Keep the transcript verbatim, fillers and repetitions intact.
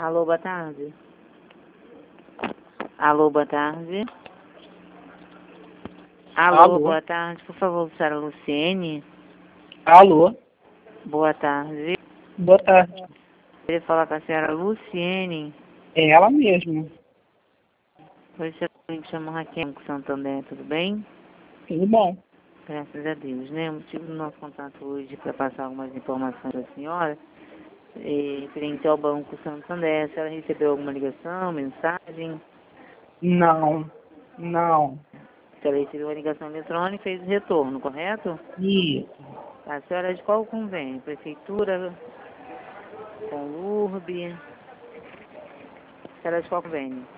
Alô, boa tarde. Alô, boa tarde. Alô, Alô. boa tarde. Por favor, senhora Luciene. Alô. Boa tarde. Boa tarde. Queria falar com a senhora Luciene. É ela mesma. Oi, senhora, me chamo Raquel Santander, tudo bem? Tudo bom? Graças a Deus, né? O motivo do nosso contato hoje é para passar algumas informações da senhora, eh, referente ao Banco Santander. A senhora recebeu alguma ligação, mensagem? Não. Não. A senhora recebeu uma ligação eletrônica e fez o retorno, correto? Isso. A senhora é de qual convênio? Prefeitura? Com U R B? A senhora é de qual convênio?